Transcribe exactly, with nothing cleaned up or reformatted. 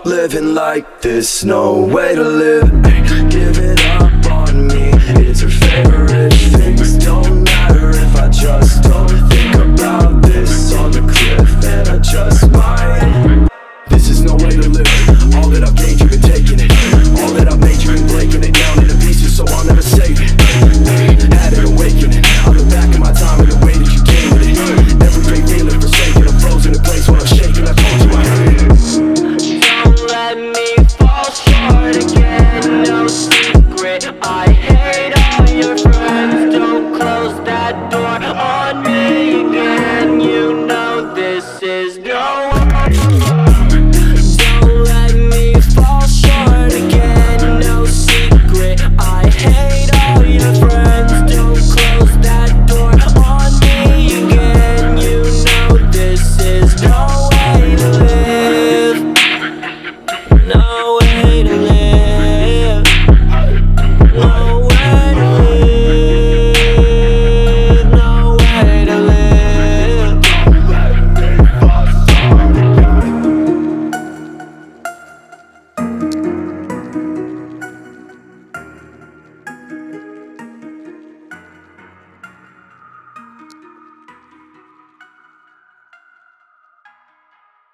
living like this, no way to live. Giving up on me, it's her favorite. Things don't matter if I just don't think about this on the cliff, and I just might